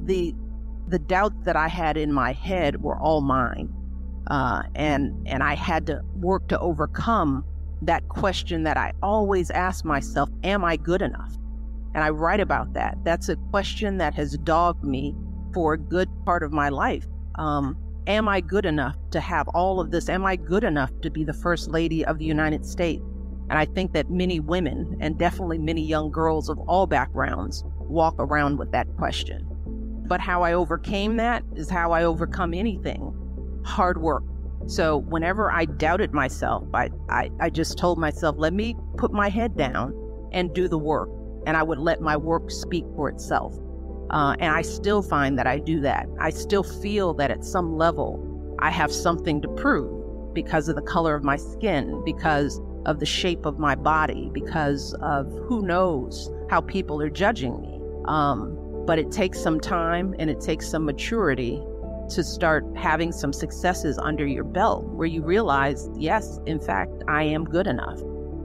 the doubts that I had in my head were all mine. And I had to work to overcome that question that I always ask myself, am I good enough? And I write about that. That's a question that has dogged me for a good part of my life. Am I good enough to have all of this? Am I good enough to be the First Lady of the United States? And I think that many women, and definitely many young girls of all backgrounds, walk around with that question. But how I overcame that is how I overcome anything: hard work. So whenever I doubted myself, I just told myself, let me put my head down and do the work. And I would let my work speak for itself. And I still find that I do that. I still feel that at some level, I have something to prove because of the color of my skin, because of the shape of my body, because of who knows how people are judging me. But it takes some time and it takes some maturity to start having some successes under your belt where you realize, yes, in fact, I am good enough.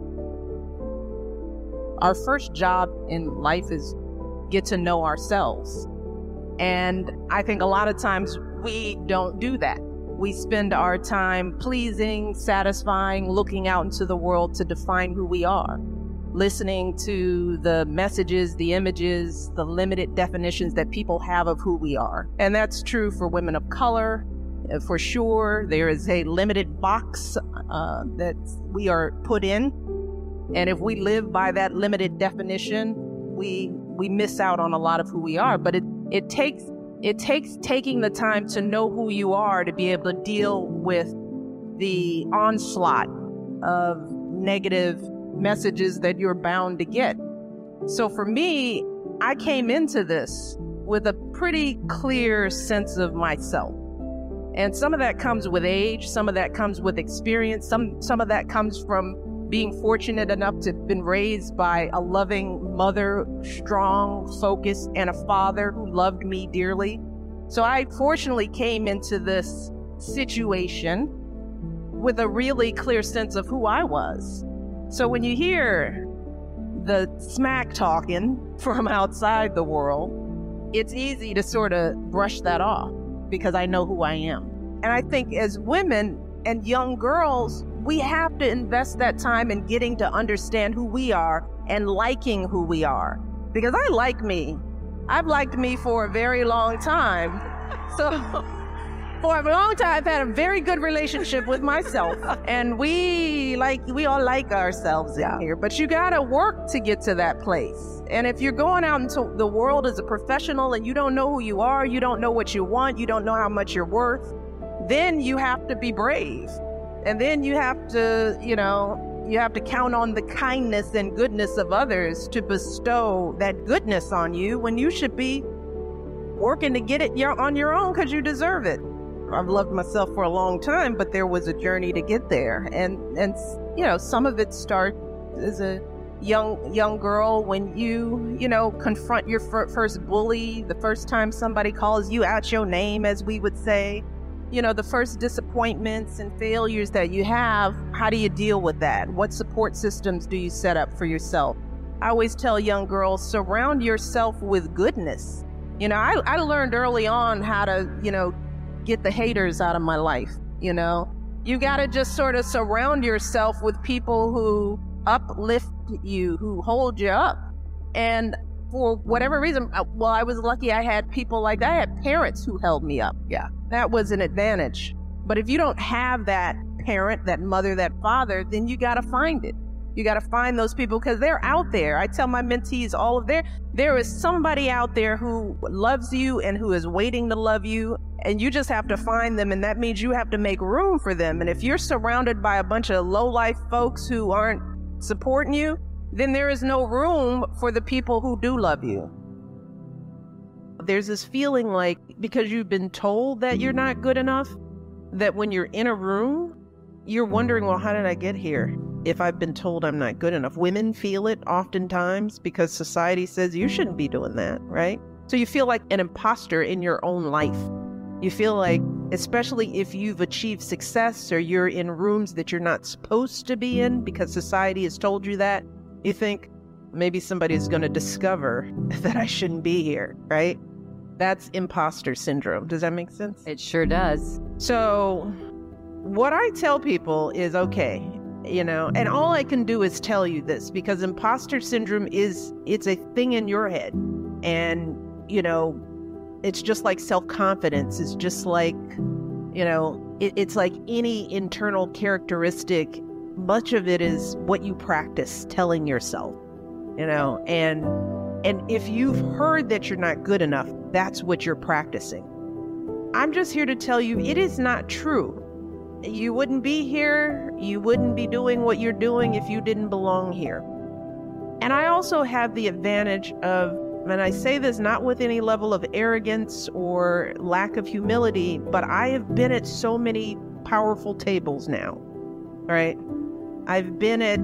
Our first job in life is get to know ourselves. And I think a lot of times we don't do that. We spend our time pleasing, satisfying, looking out into the world to define who we are, listening to the messages, the images, the limited definitions that people have of who we are. And that's true for women of color, for sure. There is a limited box that we are put in. And if we live by that limited definition, we miss out on a lot of who we are. But it takes taking the time to know who you are to be able to deal with the onslaught of negative messages that you're bound to get. So for me, I came into this with a pretty clear sense of myself. And some of that comes with age, some of that comes with experience, some of that comes from being fortunate enough to have been raised by a loving mother, strong, focused, and a father who loved me dearly. So I fortunately came into this situation with a really clear sense of who I was. So when you hear the smack talking from outside the world, it's easy to sort of brush that off because I know who I am. And I think as women and young girls, we have to invest that time in getting to understand who we are and liking who we are. Because I like me. I've liked me for a very long time. So for a long time, I've had a very good relationship with myself. And we all like ourselves in here. But you gotta work to get to that place. And if you're going out into the world as a professional and you don't know who you are, you don't know what you want, you don't know how much you're worth, then you have to be brave. And then you have to count on the kindness and goodness of others to bestow that goodness on you when you should be working to get it on your own because you deserve it. I've loved myself for a long time, but there was a journey to get there. And some of it starts as a young girl when you confront your first bully, the first time somebody calls you out your name, as we would say. The first disappointments and failures that you have, how do you deal with that? What support systems do you set up for yourself? I always tell young girls, surround yourself with goodness. I learned early on how to, get the haters out of my life. You got to just sort of surround yourself with people who uplift you, who hold you up. And for whatever reason, I was lucky I had people like that. I had parents who held me up. Yeah, that was an advantage. But if you don't have that parent, that mother, that father, then you got to find it. You got to find those people because they're out there. I tell my mentees there is somebody out there who loves you and who is waiting to love you. And you just have to find them. And that means you have to make room for them. And if you're surrounded by a bunch of low-life folks who aren't supporting you, then there is no room for the people who do love you. There's this feeling like because you've been told that you're not good enough, that when you're in a room, you're wondering, well, how did I get here if I've been told I'm not good enough? Women feel it oftentimes because society says you shouldn't be doing that, right? So you feel like an imposter in your own life. You feel like, especially if you've achieved success or you're in rooms that you're not supposed to be in because society has told you that, you think maybe somebody's going to discover that I shouldn't be here, right? That's imposter syndrome. Does that make sense? It sure does. So what I tell people is, okay, and all I can do is tell you this, because imposter syndrome it's a thing in your head. And, it's just like self-confidence. It's just like, it's like any internal characteristic. Much of it is what you practice telling yourself, and if you've heard that you're not good enough, that's what you're practicing. I'm just here to tell you it is not true. You wouldn't be here. You wouldn't be doing what you're doing if you didn't belong here. And I also have the advantage of, and I say this not with any level of arrogance or lack of humility, but I have been at so many powerful tables now, right? I've been at,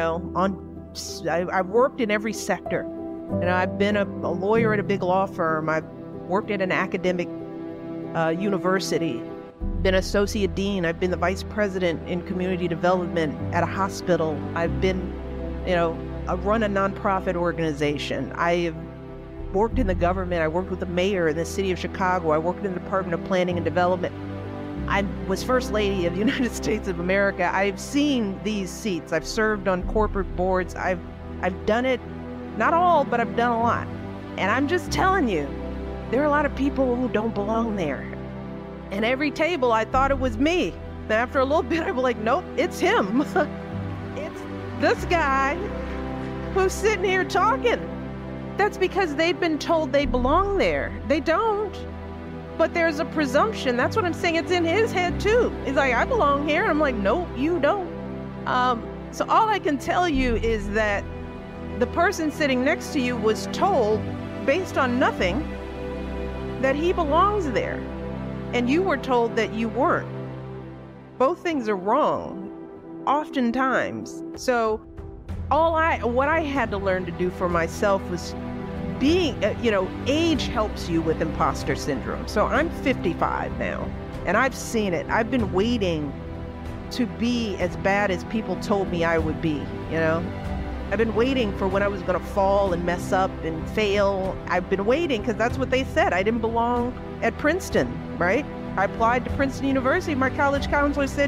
I've worked in every sector. I've been a lawyer at a big law firm. I've worked at an academic university, been associate dean. I've been the vice president in community development at a hospital. I've been, I run a nonprofit organization. I have worked in the government. I worked with the mayor in the city of Chicago. I worked in the Department of Planning and Development. I was First Lady of the United States of America. I've seen these seats. I've served on corporate boards. I've done it, not all, but I've done a lot. And I'm just telling you, there are a lot of people who don't belong there. And every table, I thought it was me. And after a little bit, I was like, nope, it's him. It's this guy who's sitting here talking. That's because they've been told they belong there. They don't. But there's a presumption. That's what I'm saying. It's in his head too. He's like, I belong here. And I'm like, no, you don't. So all I can tell you is that the person sitting next to you was told, based on nothing, that he belongs there. And you were told that you weren't. Both things are wrong, oftentimes. So what I had to learn to do for myself was being, age helps you with imposter syndrome. So I'm 55 now, and I've seen it. I've been waiting to be as bad as people told me I would be, I've been waiting for when I was going to fall and mess up and fail. I've been waiting because that's what they said. I didn't belong at Princeton, right? I applied to Princeton University. My college counselor said,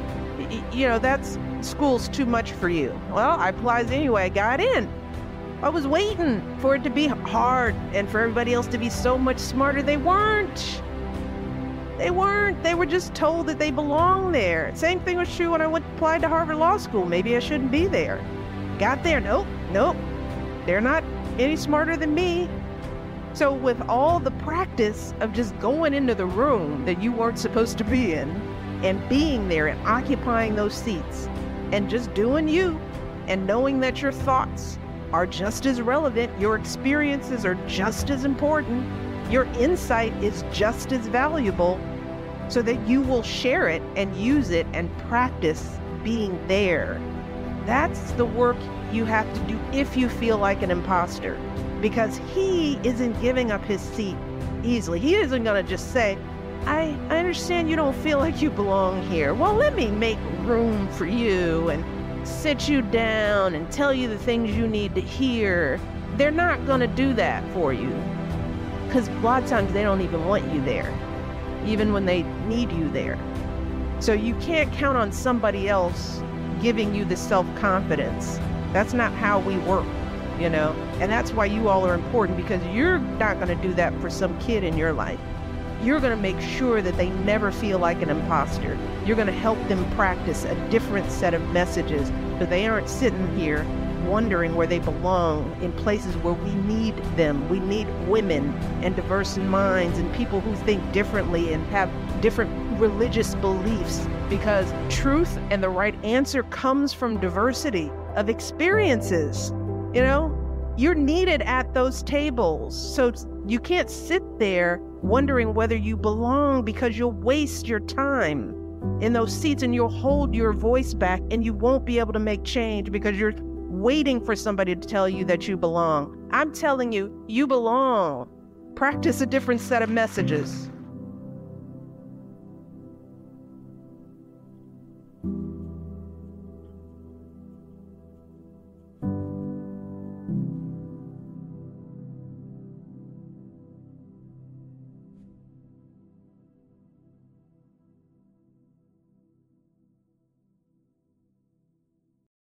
that's school's too much for you. Well, I applied anyway. I got in. I was waiting for it to be hard and for everybody else to be so much smarter. They weren't. They were just told that they belong there. Same thing was true when I applied to Harvard Law School. Maybe I shouldn't be there. Got there. Nope. They're not any smarter than me. So with all the practice of just going into the room that you weren't supposed to be in and being there and occupying those seats and just doing you and knowing that your thoughts are just as relevant, your experiences are just as important, your insight is just as valuable, so that you will share it and use it and practice being there. That's the work you have to do if you feel like an imposter, because he isn't giving up his seat easily. He isn't going to just say, I understand you don't feel like you belong here. Well, let me make room for you and sit you down and tell you the things you need to hear. They're not going to do that for you, because a lot of times they don't even want you there, even when they need you there. So you can't count on somebody else giving you the self-confidence. That's not how we work, and that's why you all are important, because you're not going to do that for some kid in your life. You're going to make sure that they never feel like an imposter. You're going to help them practice a different set of messages, so they aren't sitting here wondering where they belong in places where we need them. We need women and diverse minds and people who think differently and have different religious beliefs, because truth and the right answer comes from diversity of experiences. You're needed at those tables. So you can't sit there wondering whether you belong, because you'll waste your time in those seats and you'll hold your voice back and you won't be able to make change because you're waiting for somebody to tell you that you belong. I'm telling you, you belong. Practice a different set of messages.